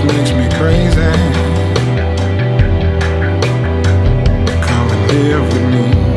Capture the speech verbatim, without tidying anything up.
makes me crazy. Come and live with me.